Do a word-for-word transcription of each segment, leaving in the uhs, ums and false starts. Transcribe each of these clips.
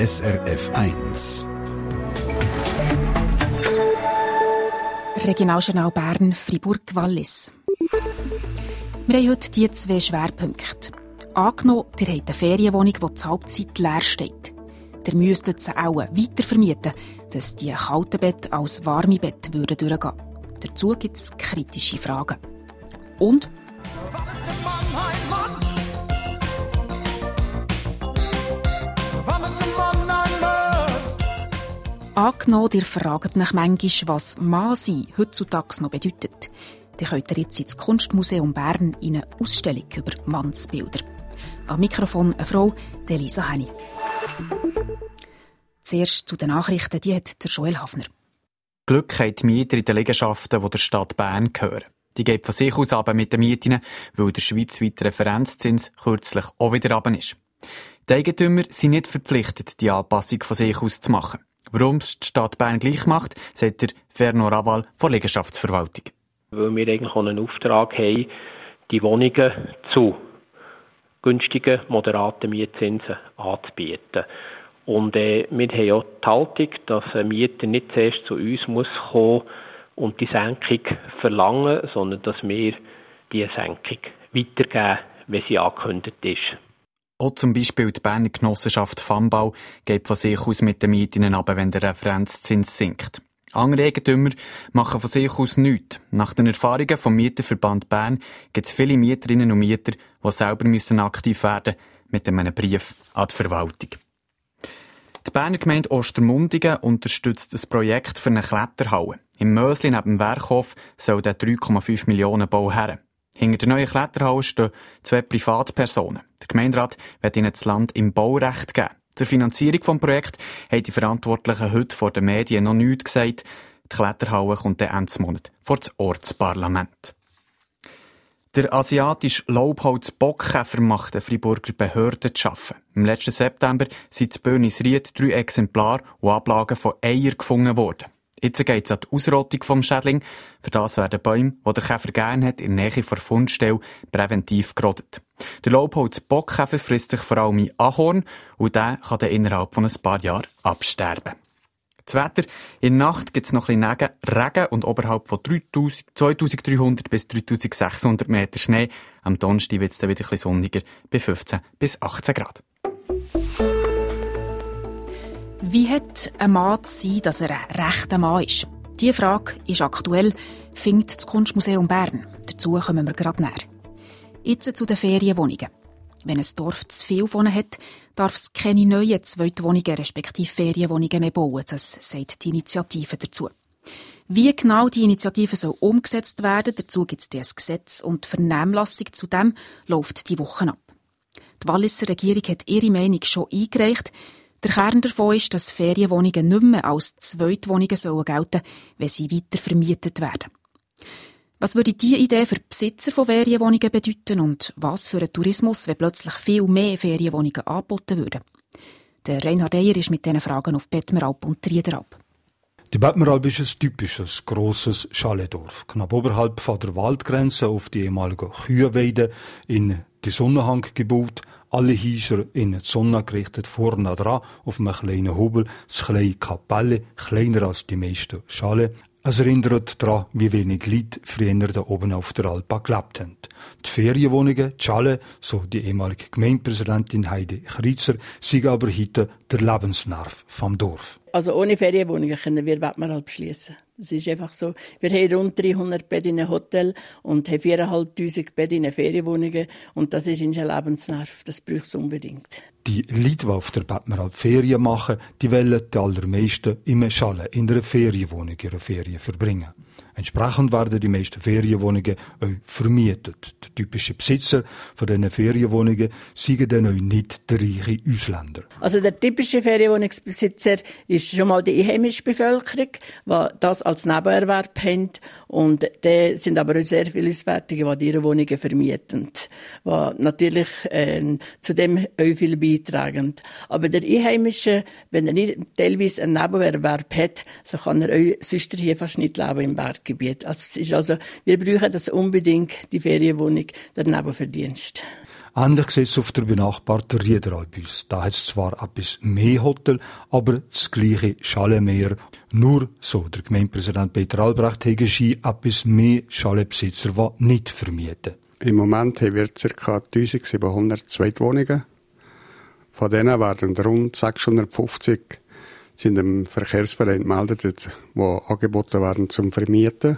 S R F eins. Regionaljournal Bern, Fribourg-Wallis. Wir haben heute die zwei Schwerpunkte. Angenommen, ihr habt eine Ferienwohnung, die zur Halbzeit leer steht. Ihr müsstet sie auch weiter vermieten, dass die kalten Betten als warme Betten durchgehen würden. Dazu gibt es kritische Fragen. Und angenommen, ihr fragt nach manchmal, was Mann sein heutzutage noch bedeutet. Dann könnt ihr jetzt ins Kunstmuseum Bern in eine Ausstellung über Mannsbilder. Am Mikrofon eine Frau, Elisa Henny. Zuerst zu den Nachrichten, die hat der Joel Hafner. Glück haben die Mieter in den Liegenschaften, die der Stadt Bern gehören. Die gehen von sich aus runter mit den Mieten, weil der schweizweite Referenzzins kürzlich auch wieder runter ist. Die Eigentümer sind nicht verpflichtet, die Anpassung von sich aus zu machen. Warum es die Stadt Bern gleich macht, sagt der Ferno Raval von der Liegenschaftsverwaltung. Weil wir eigentlich auch einen Auftrag haben, die Wohnungen zu günstigen, moderaten Mietzinsen anzubieten. Und äh, wir haben auch die Haltung, dass ein Mieter nicht zuerst zu uns muss kommen und die Senkung verlangen, sondern dass wir diese Senkung weitergeben, wenn sie angekündigt ist. Auch zum Beispiel die Berner Genossenschaft Fambau geht von sich aus mit den Mieten runter, wenn der Referenzzins sinkt. Andere Eigentümer machen von sich aus nichts. Nach den Erfahrungen vom Mieterverband Bern gibt es viele Mieterinnen und Mieter, die selber müssen aktiv werden mit einem Brief an die Verwaltung. Die Berner Gemeinde Ostermundigen unterstützt das Projekt für eine Kletterhalle. Im Mösli neben dem Werkhof soll der drei Komma fünf Millionen Bau her. Hinter der neuen Kletterhalle stehen zwei Privatpersonen. Der Gemeinderat wird ihnen das Land im Baurecht geben. Zur Finanzierung des Projekts haben die Verantwortlichen heute vor den Medien noch nichts gesagt. Die Kletterhalle kommt dann Ende Monat vor das Ortsparlament. Der asiatische Laubholz-Bockkäfer macht den Freiburger Behörden zu arbeiten. Im letzten September sind in Bönisried drei Exemplare und Ablagen von Eiern gefunden worden. Jetzt geht es an die Ausrottung vom Schädling. Für das werden Bäume, die der Käfer gerne hat, in der Nähe der Fundstelle präventiv gerodet. Der Laubholz-Bockkäfer frisst sich vor allem in Ahorn und der kann dann innerhalb von ein paar Jahren absterben. Das Wetter: in der Nacht gibt es noch ein bisschen Regen und oberhalb von zweitausenddreihundert bis dreitausendsechshundert Meter Schnee. Am Donnerstag wird es dann wieder ein bisschen sonniger bei fünfzehn bis achtzehn Grad. Wie hat ein Mann zu sein, dass er ein rechter Mann ist? Diese Frage ist aktuell, findet das Kunstmuseum Bern. Dazu kommen wir gerade näher. Jetzt zu den Ferienwohnungen. Wenn ein Dorf zu viel von hat, darf es keine neuen Zweitwohnungen respektive Ferienwohnungen mehr bauen. Das sagt die Initiative dazu. Wie genau die Initiative soll umgesetzt werden, dazu gibt es ein Gesetz und die Vernehmlassung zu dem läuft die Woche ab. Die Walliser Regierung hat ihre Meinung schon eingereicht. Der Kern davon ist, dass Ferienwohnungen nicht mehr als Zweitwohnungen sollen gelten, wenn sie weiter vermietet werden. Was würde diese Idee für die Besitzer von Ferienwohnungen bedeuten und was für einen Tourismus, wenn plötzlich viel mehr Ferienwohnungen angeboten würden? Der Reinhard Eyer ist mit diesen Fragen auf Bettmeralp und Triederalp. Die Bettmeralp ist ein typisches, grosses Chaletdorf. Knapp oberhalb von der Waldgrenze auf die ehemalige Kühenweide in die Sonnenhang gebaut. Alle Häuser in die Sonne gerichtet, vorne dran auf einem kleinen Hubel, das kleine Kapelle, kleiner als die meisten Schale. Es erinnert daran, wie wenig Leute früher da oben auf der Alpa gelebt haben. Die Ferienwohnungen, die Schale, so die ehemalige Gemeindepräsidentin Heidi Kreizer, sind aber heute der Lebensnerv vom Dorf. Also ohne Ferienwohnungen können wir Bettmeralp schliessen. Es ist einfach so, wir haben rund dreihundert Betten in einem Hotel und haben viertausendfünfhundert Betten in Ferienwohnungen und das ist unser Lebensnerv, das braucht es unbedingt. Die Leute, die auf der Bettmeralp Ferien machen, die wollen die allermeisten im Schale in einer Ferienwohnung ihre Ferien verbringen. Entsprechend werden die meisten Ferienwohnungen auch vermietet. Der typische Besitzer von diesen Ferienwohnungen sind dann auch nicht der reiche Ausländer. Also der typische Ferienwohnungsbesitzer ist schon mal die einheimische Bevölkerung, die das als Nebenerwerb haben. Und da sind aber auch sehr viele Auswärtige, die ihre Wohnungen vermieten, die natürlich äh, zu dem auch viel beitragen. Aber der Einheimische, wenn er nicht teilweise einen Nebenerwerb hat, so kann er auch sonst hier fast nicht leben im Berggebiet. Also es ist also, wir brauchen das unbedingt, die Ferienwohnung, der Nebenverdienst. Ähnlich sieht es auf der benachbarten Riederalp aus. Da hat es zwar etwas mehr Hotel, aber das gleiche Chaletmeer. Nur, so der Gemeindepräsident Peter Albrecht, haben sie etwas mehr Chaletbesitzer, die nicht vermieten. Im Moment haben wir ca. eintausendsiebenhundert Zweitwohnungen. Von denen werden rund sechshundertfünfzig sind im Verkehrsverein gemeldet, die angeboten werden zum Vermieten.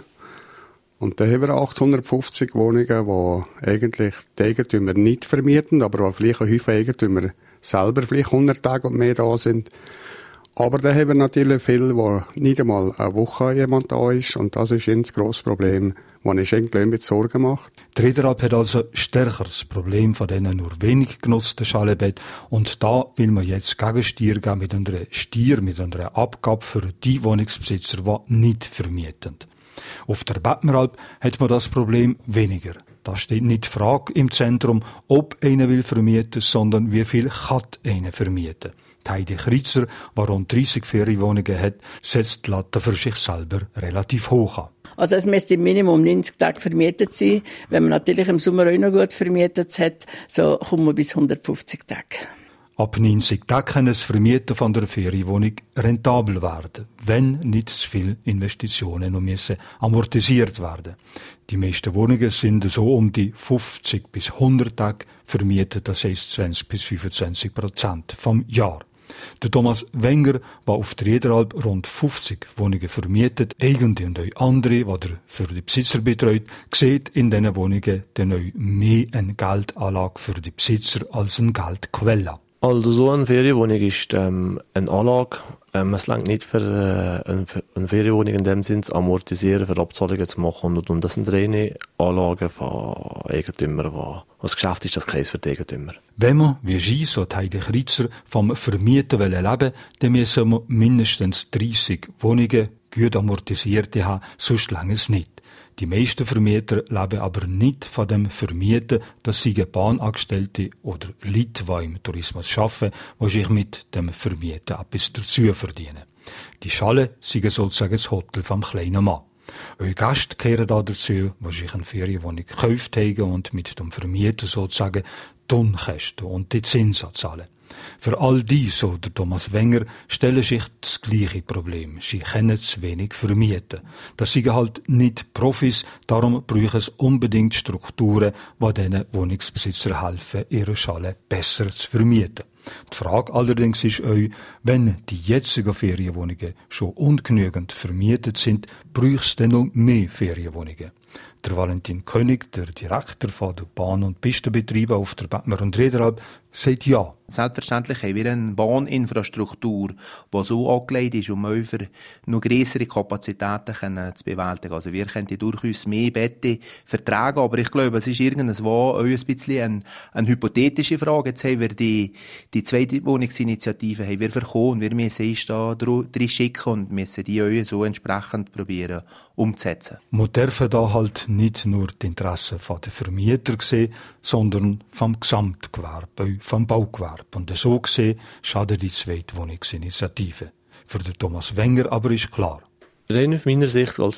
Und dann haben wir achthundertfünfzig Wohnungen, die eigentlich die Eigentümer nicht vermieten, aber wo vielleicht ein Haufen Eigentümer selber vielleicht hundert Tage und mehr da sind. Aber dann haben wir natürlich viele, wo nicht einmal eine Woche jemand da ist. Und das ist ein grosses Problem, das ich eigentlich mit Sorgen mache. Die Riederalp hat also stärker das Problem von diesen nur wenig genutzten Chaletbetten. Und da will man jetzt Gegenstier geben mit einer Stier, mit einer Abgabe für die Wohnungsbesitzer, die nicht vermieten. Auf der Bettmeralp hat man das Problem weniger. Da steht nicht die Frage im Zentrum, ob einer will vermieten, sondern wie viel kann einer vermieten. Die Heidi Kritzer, die rund dreissig Ferienwohnungen hat, setzt die Latte für sich selber relativ hoch an. Also es müsste im Minimum neunzig Tage vermietet sein. Wenn man natürlich im Sommer auch noch gut vermietet hat, so kommt man bis hundertfünfzig Tage. Ab neunzig Tagen kann das Vermieten von der Ferienwohnung rentabel werden, wenn nicht zu viele Investitionen noch müssen amortisiert werden. Die meisten Wohnungen sind so um die fünfzig bis hundert Tage vermietet, das heisst zwanzig bis fünfundzwanzig Prozent vom Jahr. Der Thomas Wenger, der auf der Riederalp rund fünfzig Wohnungen vermietet, eigene und auch andere, die er für die Besitzer betreut, sieht in diesen Wohnungen dann auch mehr eine Geldanlage für die Besitzer als eine Geldquelle. Also so eine Ferienwohnung ist ähm, eine Anlage. Ähm, es reicht nicht für äh, eine, eine Ferienwohnung in dem Sinn zu amortisieren, für Abzahlungen zu machen. Und, und das sind reine Anlagen von Eigentümern. Wo das Geschäft ist das Käse für die Eigentümer. Wenn man, wie Sie, so Heidi Kritzer, vom Vermieten leben wollen, dann müssen wir mindestens dreissig Wohnungen gut amortisierte haben, sonst lange es nicht. Die meisten Vermieter leben aber nicht von dem Vermieten, dass sie Bahnangestellte oder Leute, die im Tourismus arbeiten, die sich mit dem Vermieten etwas dazu verdienen. Die Schale sind sozusagen das Hotel vom kleinen Mann. Eure Gäste kehren da dazu, die sich eine Ferienwohnung gekauft haben und mit dem Vermieter sozusagen die Unkosten und die Zinsen zahlen. Für all die, so der Thomas Wenger, stellen sich das gleiche Problem. Sie können zu wenig vermieten. Das sind halt nicht Profis, darum brauchen es unbedingt Strukturen, die diesen Wohnungsbesitzern helfen, ihre Schale besser zu vermieten. Die Frage allerdings ist euch, wenn die jetzigen Ferienwohnungen schon ungenügend vermietet sind, braucht es denn noch mehr Ferienwohnungen? Der Valentin König, der Direktor von der Bahn- und Pistenbetriebe auf der Bettmer und Riederalp, sagt ja. Selbstverständlich haben wir eine Bahninfrastruktur, die so angelegt ist, um für noch grössere Kapazitäten zu bewältigen. Also wir könnten durchaus mehr Betten vertragen, aber ich glaube, es ist irgendwo auch ein bisschen eine, eine hypothetische Frage. Jetzt haben wir die, die zweite Wohnungsinitiative haben wir verkommen, wir müssen uns da drin schicken und müssen die auch so entsprechend probieren umzusetzen. Wir dürfen da halt nicht nur die Interessen der Vermieter sehen, sondern vom Gesamtgewerbe, vom Baugewerbe. Und so gesehen schadet die Zweitwohnungsinitiative. Für den Thomas Wenger aber ist klar. Rein auf meiner Sicht als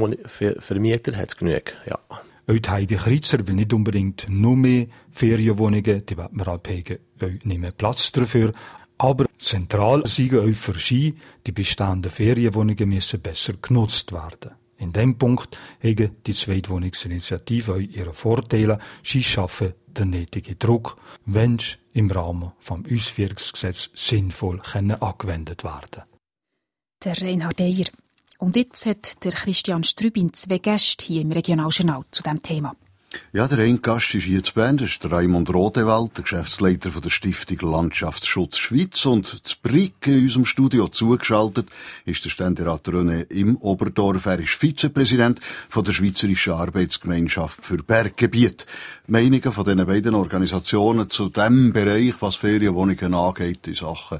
Vermieter hat es genug, ja. Auch Heidi Kritzer will nicht unbedingt nur mehr Ferienwohnungen, die Bettmeralp haben nicht mehr Platz dafür. Aber zentral sind auch für sie, die bestehenden Ferienwohnungen müssen besser genutzt werden. In diesem Punkt haben die Zweitwohnungsinitiative auch ihre Vorteile. Sie schaffen den nötigen Druck, wenn sie im Rahmen des Ausführungsgesetzes sinnvoll angewendet werden. Der Reinhard Eyer. Und jetzt hat der Christian Strübin zwei Gäste hier im Regionaljournal zu diesem Thema. Ja, der eine Gast ist hier zu Bern, das ist der Raimund Rodewald, der Geschäftsleiter von der Stiftung Landschaftsschutz Schweiz. Und zu Brick in unserem Studio zugeschaltet ist der Ständerat René im Oberdorf. Er ist Vizepräsident von der Schweizerischen Arbeitsgemeinschaft für Berggebiete. Meinungen von diesen beiden Organisationen zu dem Bereich, was Ferienwohnungen angeht, in Sachen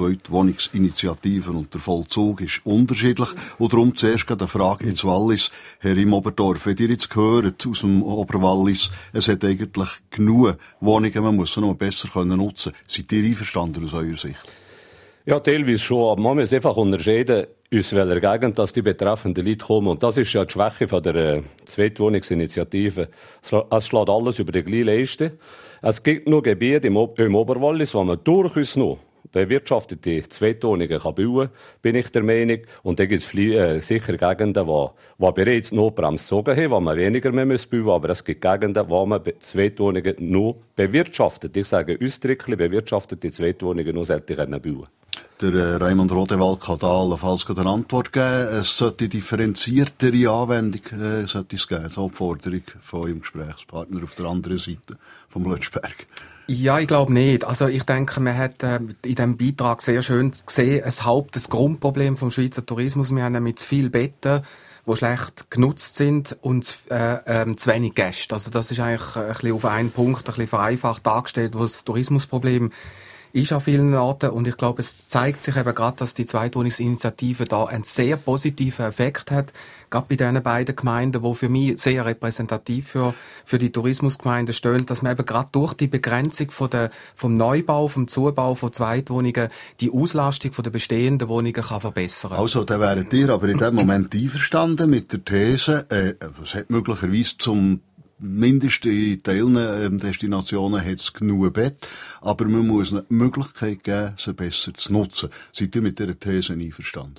Zweitwohnungsinitiativen und der Vollzug, ist unterschiedlich. Und darum zuerst eine Frage ins Wallis. Herr im Oberdorf, wenn ihr jetzt gehört aus dem Oberwallis, es hat eigentlich genug Wohnungen, man muss sie noch besser nutzen können. Seid ihr einverstanden aus eurer Sicht? Ja, teilweise schon, aber man muss einfach unterscheiden, aus welcher Gegend dass die betreffenden Leute kommen. Und das ist ja die Schwäche von der äh, Zweitwohnungsinitiative. Es schlägt alles über die gleiche Leiste. Es gibt noch Gebiete im, o- im Oberwallis, wo man durchaus noch bewirtschaftete Zweitwohnungen kann bauen, bin ich der Meinung. Und da gibt es äh, sicher Gegenden, wo, wo bereits Notbremse gezogen haben, wo man weniger mehr muss bauen, aber es gibt Gegenden, wo man Be- Zweitwohnungen nur bewirtschaftet. Ich sage ausdrücklich, bewirtschaftete Zweitwohnungen nur sollte bauen können. Der äh, Raimund Rodewald kann da allenfalls eine Antwort geben. Es sollte differenziertere Anwendung äh, sollte es geben. So die Forderung von Ihrem Gesprächspartner auf der anderen Seite vom Lötschberg. Ja, ich glaube nicht. Also ich denke, man hat äh, in diesem Beitrag sehr schön gesehen, ein Haupt, das Grundproblem vom Schweizer Tourismus. Wir haben nämlich zu viele Betten, die schlecht genutzt sind und äh, ähm, zu wenig Gäste. Also das ist eigentlich ein bisschen auf einen Punkt, ein bisschen vereinfacht dargestellt, wo das Tourismusproblem ist an vielen Orten. Und ich glaube, es zeigt sich eben gerade, dass die Zweitwohnungsinitiative da einen sehr positiven Effekt hat. Gerade bei diesen beiden Gemeinden, die für mich sehr repräsentativ für, für die Tourismusgemeinden stehen, dass man eben gerade durch die Begrenzung von der, vom Neubau, vom Zubau von Zweitwohnungen die Auslastung von der bestehenden Wohnungen kann verbessern. Also, da wären ihr aber in dem Moment einverstanden mit der These, äh, es hat möglicherweise zum mindestens in Teilen Destinationen hat es genug Bett, aber man muss eine Möglichkeit geben, sie besser zu nutzen. Seid ihr mit dieser These einverstanden?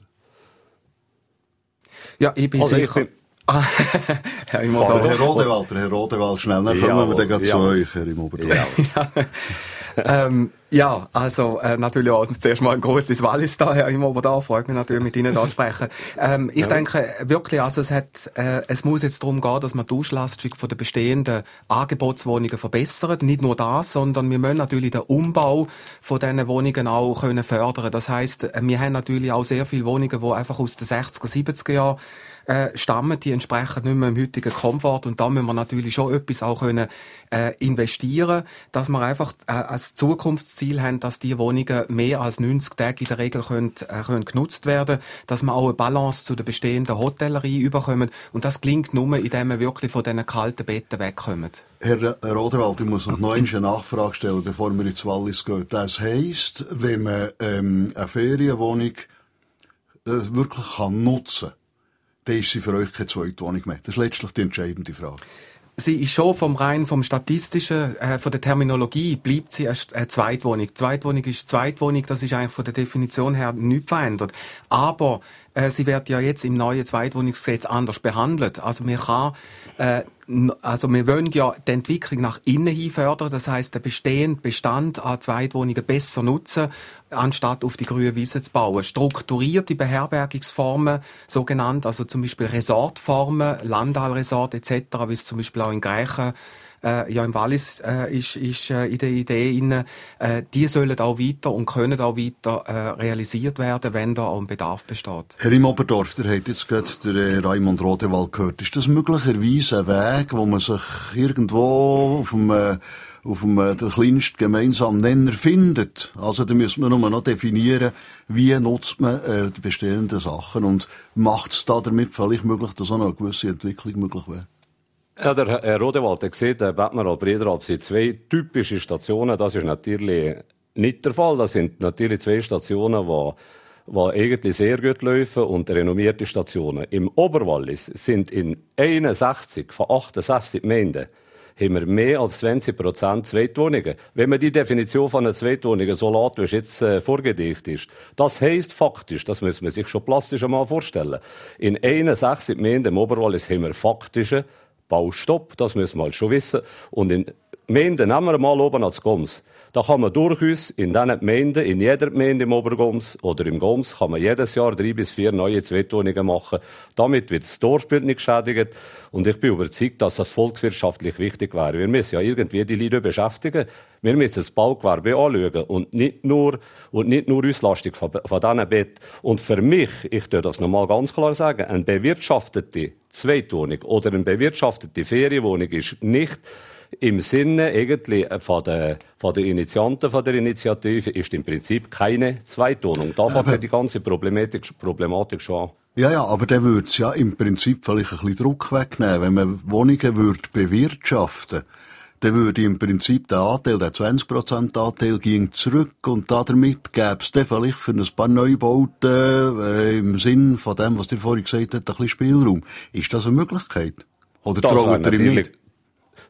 Ja, ich bin also sicher. Ich bin Ah, Herr Immober. Herr Rodewald, Herr Rodewald, schnell, dann kommen Ja, wir dann gleich ja. zu euch, Herr Immober. Ja. ähm, ja, also äh, natürlich auch zuerst mal ein grosses Wallis da, Herr Immober, da freut mich natürlich, mit Ihnen da zu sprechen. Ähm, ich ja. denke wirklich, also es hat, äh, es muss jetzt darum gehen, dass man die Auslastung von den bestehenden Angebotswohnungen verbessert. Nicht nur das, sondern wir müssen natürlich den Umbau von diesen Wohnungen auch können fördern. Das heisst, wir haben natürlich auch sehr viele Wohnungen, die einfach aus den sechziger, siebziger Jahren Äh, stammen, die entsprechen nicht mehr im heutigen Komfort, und da müssen wir natürlich schon etwas auch können äh, investieren, dass wir einfach äh, als Zukunftsziel haben, dass die Wohnungen mehr als neunzig Tage in der Regel können, äh, können genutzt werden, dass wir auch eine Balance zu der bestehenden Hotellerie überkommen, und das gelingt nur, indem wir wirklich von diesen kalten Betten wegkommen. Herr Rodewald, ich muss noch noch eine Nachfrage stellen, bevor wir ins Wallis gehen. Das heisst, wenn man ähm, eine Ferienwohnung äh, wirklich kann nutzen kann, dann ist sie für euch keine Zweitwohnung mehr. Das ist letztlich die entscheidende Frage. Sie ist schon vom rein vom statistischen, äh, von der Terminologie bleibt sie eine, eine Zweitwohnung. Zweitwohnung ist Zweitwohnung, das ist eigentlich von der Definition her nicht verändert. Aber äh, sie wird ja jetzt im neuen Zweitwohnungsgesetz anders behandelt. Also man kann, äh, also wir wollen ja die Entwicklung nach innen hin fördern, das heisst, den bestehenden Bestand an Zweitwohnungen besser nutzen, anstatt auf die grüne Wiese zu bauen. Strukturierte Beherbergungsformen, so genannt, also zum Beispiel Resortformen, Landalresort et cetera, wie es zum Beispiel auch in Greichen äh, ja im Wallis äh, ist, ist äh, in der Idee inne, äh, die sollen auch weiter und können auch weiter äh, realisiert werden, wenn da auch ein Bedarf besteht. Herr im Oberdorf, der hat jetzt gerade der äh, Raimund Rodewald gehört. Ist das möglicherweise ein Weg, wo man sich irgendwo auf dem äh, auf dem äh, der kleinsten gemeinsamen Nenner findet? Also da müssen wir nur noch definieren, wie nutzt man äh, die bestehenden Sachen, und macht es da damit vielleicht möglich, dass auch noch eine gewisse Entwicklung möglich wäre? Ja, der Herr Rodewald hat gesehen, der Bettmer Brederalp sind zwei typische Stationen. Das ist natürlich nicht der Fall. Das sind natürlich zwei Stationen, die die eigentlich sehr gut laufen und renommierte Stationen. Im Oberwallis sind in einundsechzig von achtundsechzig Gemeinden haben wir mehr als zwanzig Prozent Zweitwohnungen. Wenn man die Definition von einer Zweitwohnung so lässt, wie es jetzt äh, vorgedichtet ist, das heisst faktisch, das muss man sich schon plastisch einmal vorstellen, in einundsechzig Gemeinden im Oberwallis haben wir faktischen Baustopp, das müssen wir halt schon wissen. Und in Gemeinden, nehmen wir mal oben als Goms, da kann man durchaus in diesen Gemeinden, in jeder Gemeinde im Obergoms oder im Goms, kann man jedes Jahr drei bis vier neue Zweitwohnungen machen. Damit wird das Dorfbild nicht geschädigt. Und ich bin überzeugt, dass das volkswirtschaftlich wichtig wäre. Wir müssen ja irgendwie die Leute beschäftigen. Wir müssen das Baugewerbe anschauen und nicht nur, und nicht nur Auslastung von, von diesen Betten. Und für mich, ich tue das nochmal ganz klar sagen, eine bewirtschaftete Zweitwohnung oder eine bewirtschaftete Ferienwohnung ist nicht im Sinne eigentlich von der, von der Initianten von der Initiative ist im Prinzip keine Zweitwohnung. Da fängt ja die ganze Problematik, Problematik schon an. Ja, ja, aber dann würde es ja im Prinzip vielleicht ein bisschen Druck wegnehmen. Wenn man Wohnungen würde bewirtschaften, dann würde im Prinzip der Anteil, der zwanzig Prozent Anteil ging zurück, und damit gäbe es dann vielleicht für ein paar Neubauten äh, im Sinn von dem, was ihr vorhin gesagt habt, ein bisschen Spielraum. Ist das eine Möglichkeit? Oder traut ihr ihm nicht?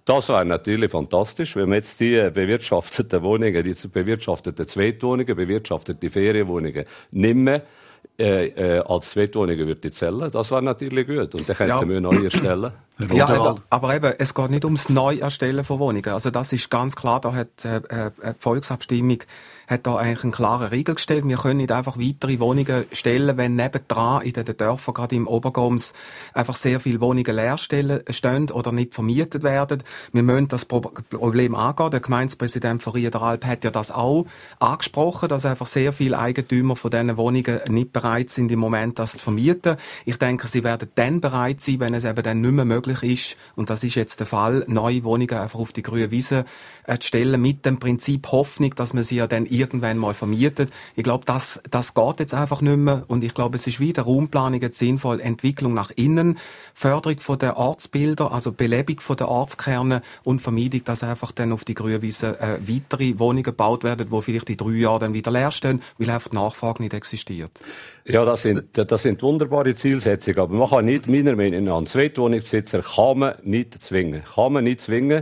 Das wäre natürlich fantastisch, wenn man jetzt die bewirtschafteten Wohnungen, die bewirtschafteten Zweitwohnungen, bewirtschaftete Ferienwohnungen nicht mehr äh, äh, als Zweitwohnungen würde zählen. Das wäre natürlich gut. Und dann könnten ja. wir neu erstellen. Ja, aber, aber eben, es geht nicht ums Neuerstellen von Wohnungen. Also das ist ganz klar, da hat äh, äh, die Volksabstimmung hat da eigentlich einen klaren Riegel gestellt. Wir können nicht einfach weitere Wohnungen stellen, wenn nebendran in den Dörfern, gerade im Obergoms, einfach sehr viele Wohnungen leer stehen oder nicht vermietet werden. Wir müssen das Problem angehen. Der Gemeindepräsident von Riederalp hat ja das auch angesprochen, dass einfach sehr viele Eigentümer von diesen Wohnungen nicht bereit sind, im Moment das zu vermieten. Ich denke, sie werden dann bereit sein, wenn es eben dann nicht mehr möglich ist, und das ist jetzt der Fall, neue Wohnungen einfach auf die grüne Wiese äh, zu stellen, mit dem Prinzip Hoffnung, dass man sie ja dann irgendwann mal vermietet. Ich glaube, das, das geht jetzt einfach nicht mehr, und ich glaube, es ist wieder Raumplanung jetzt sinnvoll, Entwicklung nach innen, Förderung von der Ortsbilder, also Belebung von der Ortskerne und Vermeidung, dass einfach dann auf die grüne Wiese äh, weitere Wohnungen gebaut werden, die vielleicht in drei Jahren dann wieder leer stehen, weil einfach die Nachfrage nicht existiert. Ja, das sind, das sind wunderbare Zielsetzungen, aber man kann nicht, meiner Meinung nach, einen Zweitwohnungsbesitzer kann man nicht zwingen, kann man nicht zwingen,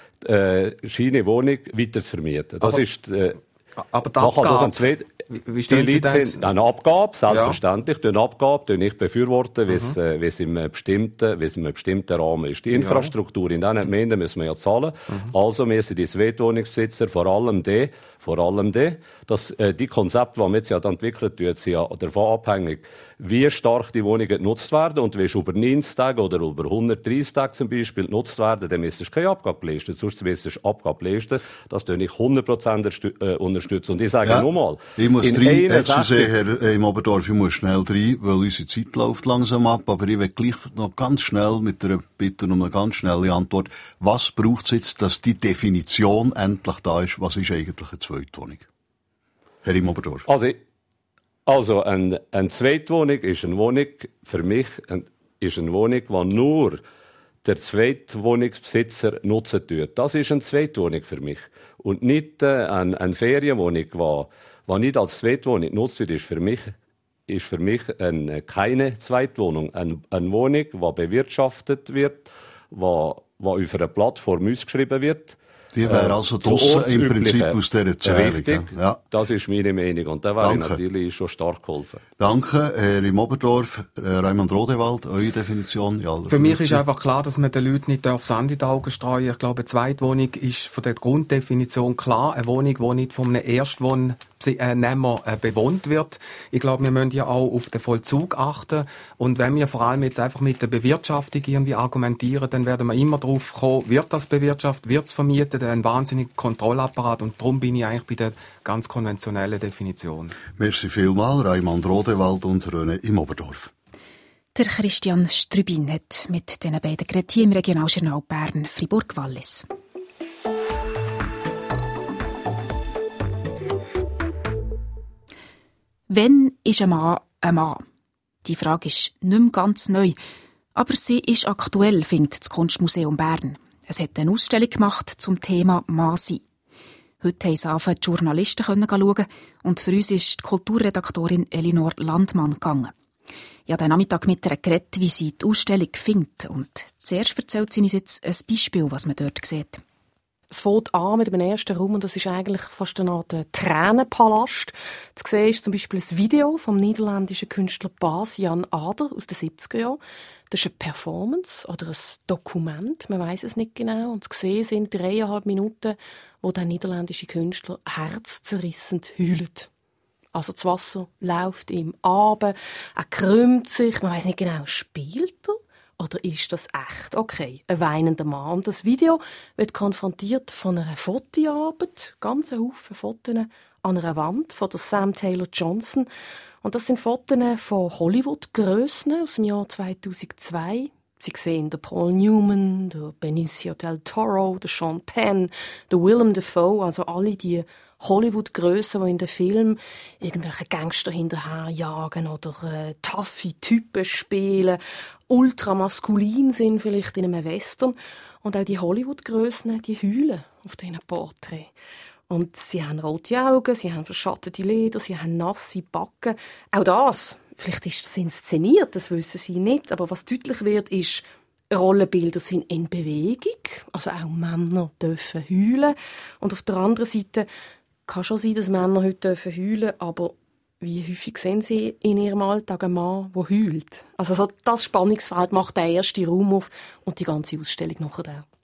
äh, seine Wohnung weiter zu vermieten. Das aber, ist, äh, aber die Abgabe, Zweit- wie, wie stellen Sie das? Eine Abgabe, selbstverständlich, ja. Eine Abgabe, die ich befürworte, wie es, mhm. äh, wie es in einem bestimmten, wie es in einem bestimmten Rahmen ist. Die Infrastruktur ja. in diesen Gemeinden müssen wir ja zahlen. Mhm. Also müssen die Zweitwohnungsbesitzer vor allem die, vor allem die, dass äh, die Konzepte, die wir jetzt ja entwickelt haben, sind ja davon abhängig, wie stark die Wohnungen genutzt werden. Und wenn es über neunzig Tage oder über hundertdreissig Tage zum Beispiel genutzt werden, dann müsstest du keine Abgabe leisten. Sonst müsstest du Abgabe leisten. Das tue ich hundert Prozent unterstützen. Und ich sage ja, nochmal, ich muss rein, excusez, Herr äh, im Oberdorf, ich muss schnell rein, weil unsere Zeit läuft langsam ab. Aber ich will gleich noch ganz schnell mit einer Bitte um eine ganz schnelle Antwort. Was braucht es jetzt, dass die Definition endlich da ist? Was ist eigentlich eine Zweitwohnung? Herr im Oberdorf. Also, Also, eine, eine Zweitwohnung ist eine Wohnung, für mich, ein, ist eine Wohnung, die nur der Zweitwohnungsbesitzer nutzen tut. Das ist eine Zweitwohnung für mich. Und nicht äh, eine, eine Ferienwohnung, die, die nicht als Zweitwohnung genutzt wird, ist für mich, ist für mich eine, keine Zweitwohnung. Eine, eine Wohnung, die bewirtschaftet wird, die, die auf einer Plattform ausgeschrieben wird. Die wäre also draussen im Prinzip aus dieser Erzählung. Richtig, ja. Das ist meine Meinung. Und da wäre ich natürlich schon stark geholfen. Danke, Herr im Oberdorf. Raimund Rodewald, eure Definition? Ja, für mich ist einfach klar, dass man den Leuten nicht Sand in die Augen streuen darf. Ich glaube, eine Zweitwohnung ist von der Grunddefinition klar. Eine Wohnung, die nicht von einem Erstwohnnehmer äh, bewohnt wird. Ich glaube, wir müssen ja auch auf den Vollzug achten. Und wenn wir vor allem jetzt einfach mit der Bewirtschaftung irgendwie argumentieren, dann werden wir immer darauf kommen, wird das bewirtschaftet, wird es vermietet, ein wahnsinniger Kontrollapparat. Und darum bin ich eigentlich bei der ganz konventionellen Definition. Merci vielmals, Raimund Rodewald und René im Oberdorf. Der Christian Strübin hat mit diesen beiden geredet hier im Regionaljournal Bern Fribourg-Wallis. Wann ist ein Mann ein Mann? Die Frage ist nicht mehr ganz neu, aber sie ist aktuell, findet das Kunstmuseum Bern. Es hat eine Ausstellung gemacht zum Thema Mann sein. Heute haben sie die Journalisten schauen und für uns ist die Kulturredaktorin Elinor Landmann gegangen. Ich habe den Nachmittag mit ihr geredet, wie sie die Ausstellung findet. Und zuerst erzählt sie uns jetzt ein Beispiel, was man dort sieht. Es fängt an mit dem ersten Raum und das ist eigentlich fast eine Art Tränenpalast. Zu sehen ist zum Beispiel ein Video vom niederländischen Künstler Bas Jan Ader aus den siebziger Jahren. Das ist eine Performance oder ein Dokument, man weiss es nicht genau. Und zu sehen sind dreieinhalb Minuten, wo der niederländische Künstler herzzerrissend heult. Also das Wasser läuft ihm ab, er krümmt sich, man weiss nicht genau, spielt er? Oder ist das echt? Okay, ein weinender Mann. Und das Video wird konfrontiert von einer Fotoarbeit, ganz ein Haufen Fotos an einer Wand von der Sam Taylor Johnson. Und das sind Fotos von Hollywood-Grössen aus dem Jahr zweitausendzwei. Sie sehen den Paul Newman, den Benicio del Toro, den Sean Penn, den Willem Dafoe, also alle die Hollywood-Grössen, die in den Filmen irgendwelche Gangster hinterherjagen oder äh, taffe Typen spielen, ultramaskulin sind vielleicht in einem Western. Und auch die Hollywood-Grössen, die heulen auf diesen Porträts. Und sie haben rote Augen, sie haben verschattete Leder, sie haben nasse Backen. Auch das, vielleicht ist das inszeniert, das wissen sie nicht. Aber was deutlich wird, ist, Rollenbilder sind in Bewegung, also auch Männer dürfen heulen. Und auf der anderen Seite kann schon sein, dass Männer heute dürfen heulen, aber wie häufig sehen Sie in Ihrem Alltag einen Mann, der heult? Also so das Spannungsfeld macht der erste Raum auf und die ganze Ausstellung nachher auch.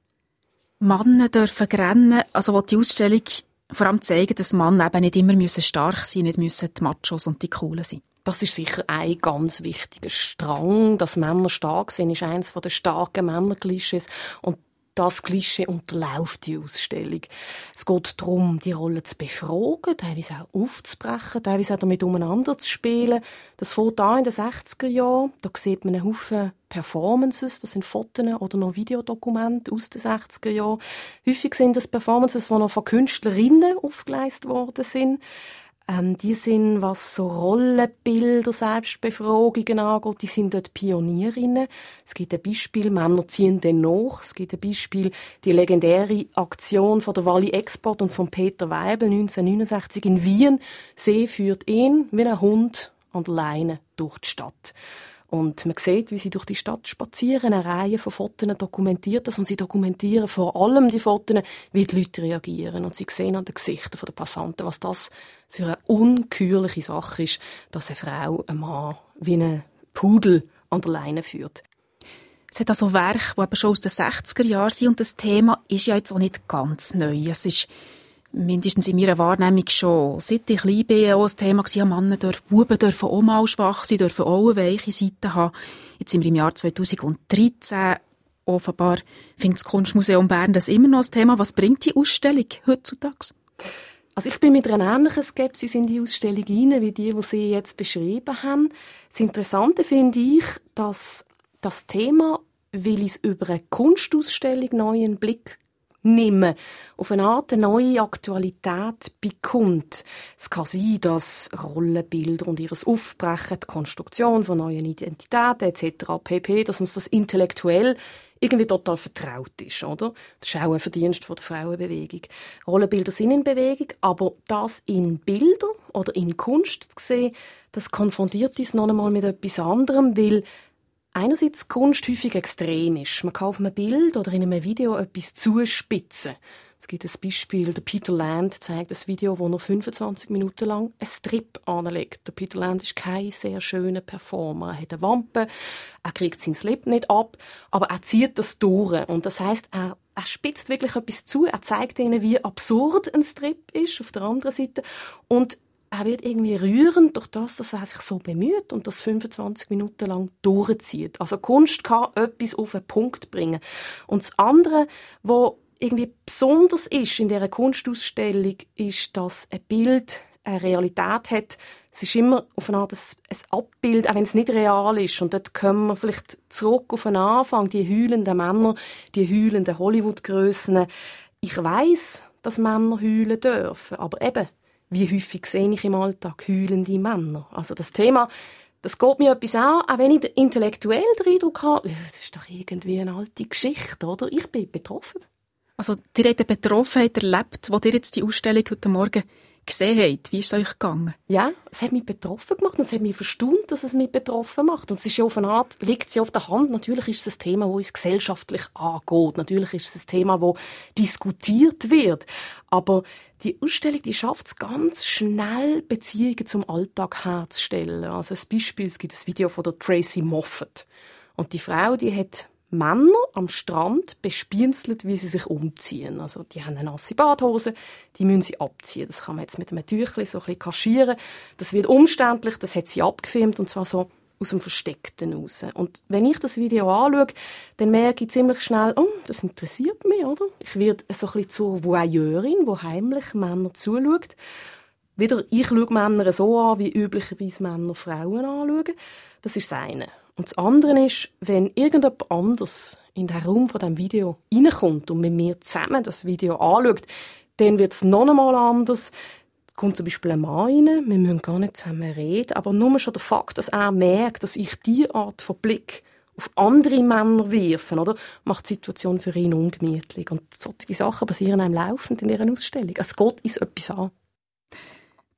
Männer dürfen rennen, also will die Ausstellung vor allem zeigen, dass Männer eben nicht immer stark sein müssen, nicht müssen die Machos und die Coolen sein. Das ist sicher ein ganz wichtiger Strang. Dass Männer stark sind, ist eines der starken Männerklischees. Und das Klischee unterläuft die Ausstellung. Es geht darum, die Rolle zu befragen, teilweise auch aufzubrechen, teilweise auch damit umeinander zu spielen. Das fängt an in den sechziger Jahren. Da sieht man einen Haufen Performances, das sind Fotos oder noch Videodokumente aus den sechziger Jahren. Häufig sind das Performances, die noch von Künstlerinnen aufgeleistet worden sind. Ähm, die sind, was so Rollenbilder, Selbstbefragungen angeht, die sind dort Pionierinnen. Es gibt ein Beispiel, Männer ziehen den nach. Es gibt ein Beispiel, die legendäre Aktion von der Wally Export und von Peter Weibel neunzehnhundertneunundsechzig in Wien. Sie führt ihn wie ein Hund an der Leine durch die Stadt. Und man sieht, wie sie durch die Stadt spazieren, eine Reihe von Fotos dokumentiert das und sie dokumentieren vor allem die Fotos, wie die Leute reagieren. Und sie sehen an den Gesichtern der Passanten, was das für eine ungeheuerliche Sache ist, dass eine Frau einen Mann wie einen Pudel an der Leine führt. Es hat also Werke, die aber schon aus den sechziger Jahren sind und das Thema ist ja jetzt auch nicht ganz neu. Es ist mindestens in meiner Wahrnehmung schon, seit ich klein bin, auch ein Thema gewesen, Männer dürfen, Buben dürfen auch mal schwach sein, dürfen auch eine weiche Seite haben. Jetzt sind wir im Jahr zweitausenddreizehn. Offenbar findet das Kunstmuseum Bern das immer noch ein Thema. Was bringt die Ausstellung heutzutage? Also ich bin mit einer ähnlichen Skepsis in die Ausstellung hinein, wie die, die Sie jetzt beschrieben haben. Das Interessante finde ich, dass das Thema, weil es über eine Kunstausstellung neu einen Blick nehmen, auf eine Art eine neue Aktualität bekommt. Es kann sein, dass Rollenbilder und ihres Aufbrechen, die Konstruktion von neuen Identitäten et cetera pp., dass uns das intellektuell irgendwie total vertraut ist, oder? Das ist auch ein Verdienst von der Frauenbewegung. Rollenbilder sind in Bewegung, aber das in Bilder oder in Kunst zu sehen, das konfrontiert uns noch einmal mit etwas anderem, weil einerseits Kunst häufig extrem ist. Man kann auf einem Bild oder in einem Video etwas zuspitzen. Es gibt ein Beispiel, der Peter Land zeigt ein Video, wo er fünfundzwanzig Minuten lang einen Strip anlegt. Der Peter Land ist kein sehr schöner Performer. Er hat eine Wampe, er kriegt seinen Slip nicht ab, aber er zieht das durch. Und das heisst, er, er spitzt wirklich etwas zu. Er zeigt ihnen, wie absurd ein Strip ist, auf der anderen Seite. Und er wird irgendwie rührend durch das, dass er sich so bemüht und das fünfundzwanzig Minuten lang durchzieht. Also Kunst kann etwas auf einen Punkt bringen. Und das andere, was irgendwie besonders ist in dieser Kunstausstellung, ist, dass ein Bild eine Realität hat. Es ist immer auf eine Art ein Abbild, auch wenn es nicht real ist. Und dort kommen wir vielleicht zurück auf den Anfang, die heulenden Männer, die heulenden Hollywood-Grössen. Ich weiss, dass Männer heulen dürfen, aber eben, wie häufig sehe ich im Alltag heulende Männer? Also das Thema, das geht mir etwas an, auch wenn ich intellektuell den Eindruck habe, das ist doch irgendwie eine alte Geschichte, oder? Ich bin betroffen. Also, ihr habt eine Betroffenheit erlebt, wo ihr jetzt die Ausstellung heute Morgen gesehen habt. Wie ist es euch gegangen? Ja, es hat mich betroffen gemacht und es hat mich verstaunt, dass es mich betroffen macht. Und es ist ja auf eine Art, liegt sie auf der Hand. Natürlich ist es ein Thema, das uns gesellschaftlich angeht. Natürlich ist es ein Thema, das diskutiert wird. Aber die Ausstellung, die schafft es ganz schnell, Beziehungen zum Alltag herzustellen. Also ein Beispiel, es gibt ein Video von der Tracy Moffat. Und die Frau, die hat Männer am Strand bespienzelt, wie sie sich umziehen. Also die haben eine nasse Badhose, die müssen sie abziehen. Das kann man jetzt mit einem Tüchlein so ein bisschen kaschieren. Das wird umständlich, das hat sie abgefilmt und zwar so aus dem Versteckten raus. Und wenn ich das Video anschaue, dann merke ich ziemlich schnell, oh, das interessiert mich, oder? Ich werde so ein bisschen zur Voyeurin, die heimlich Männer zuschaut. Wieder, ich schaue Männer so an, wie üblicherweise Männer Frauen anschauen. Das ist das eine. Und das andere ist, wenn irgendjemand anders in den Raum von diesem Video reinkommt und mit mir zusammen das Video anschaut, dann wird es noch einmal anders. Es kommt zum Beispiel ein Mann rein, wir müssen gar nicht zusammen reden, aber nur schon der Fakt, dass er merkt, dass ich diese Art von Blick auf andere Männer werfe, oder, macht die Situation für ihn ungemütlich. Und solche Sachen passieren einem laufend in dieser Ausstellung. Es geht uns etwas an.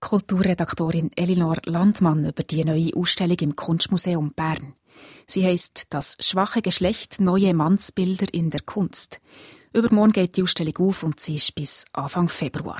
Kulturredaktorin Elinor Landmann über die neue Ausstellung im Kunstmuseum Bern. Sie heisst «Das schwache Geschlecht – neue Mannsbilder in der Kunst». Übermorgen geht die Ausstellung auf und sie ist bis Anfang Februar.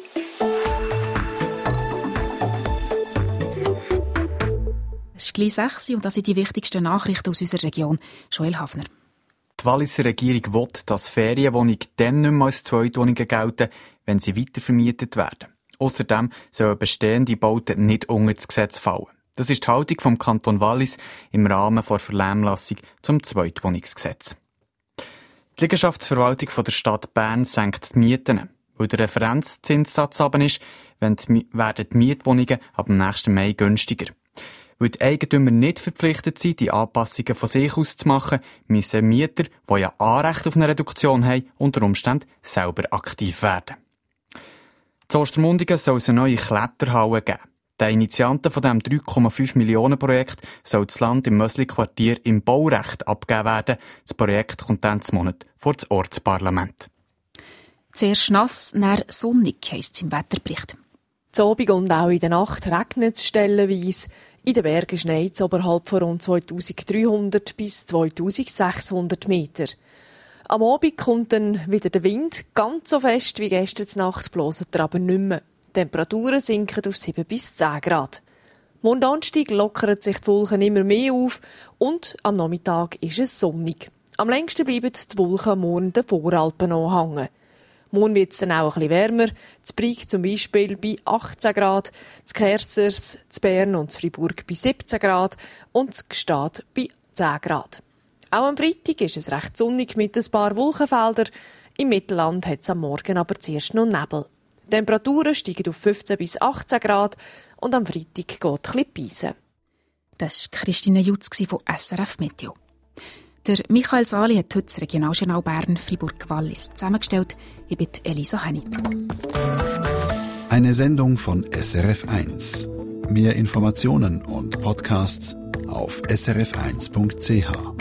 Es ist gleich sechs und das sind die wichtigsten Nachrichten aus unserer Region. Joel Hafner. Die Walliser Regierung will, dass Ferienwohnungen dann nicht mehr als Zweitwohnungen gelten, wenn sie weitervermietet werden. Außerdem sollen bestehende Bauten nicht unter das Gesetz fallen. Das ist die Haltung vom Kanton Wallis im Rahmen der Vernehmlassung zum Zweitwohnungsgesetz. Die Liegenschaftsverwaltung der Stadt Bern senkt die Mieten. Weil der Referenzzinssatz runter ist, werden die Mietwohnungen ab dem nächsten Mai günstiger. Weil die Eigentümer nicht verpflichtet sind, die Anpassungen von sich aus zu machen, müssen Mieter, die ja Anrecht auf eine Reduktion haben, unter Umständen selber aktiv werden. In Ostermundigen soll es eine neue Kletterhalle geben. Der Initianten von diesem drei Komma fünf Millionen Projekt soll das Land im Mösli-Quartier im Baurecht abgegeben werden. Das Projekt kommt dann zum Monat vor das Ortsparlament. Zuerst nass, dann sonnig, heisst es im Wetterbericht. Zu Abend und auch in der Nacht regnet es stellenweise. In den Bergen schneit es oberhalb von rund zweitausenddreihundert bis zweitausendsechshundert Meter. Am Abend kommt dann wieder der Wind, ganz so fest wie gestern Nacht, bloß er aber nicht mehr. Die Temperaturen sinken auf sieben bis zehn Grad. Morgen Donnerstag lockern sich die Wolken immer mehr auf und am Nachmittag ist es sonnig. Am längsten bleiben die Wolken morgen den Voralpen anhängen. Morgen wird es dann auch ein bisschen wärmer. Das Brig zum Beispiel bei achtzehn Grad, das Kerzers, das Bern und das Fribourg bei siebzehn Grad und das Gstaad bei zehn Grad. Auch am Freitag ist es recht sonnig mit ein paar Wolkenfeldern. Im Mittelland hat es am Morgen aber zuerst noch Nebel. Die Temperaturen steigen auf fünfzehn bis achtzehn Grad und am Freitag geht ein bisschen Beisen. Das war Christine Jutz von S R F Meteo. Der Michael Sali hat heute das Regionaljournal Bern Fribourg-Wallis zusammengestellt. Ich bin Elisa Henny. Eine Sendung von S R F eins. Mehr Informationen und Podcasts auf s r f eins punkt c h.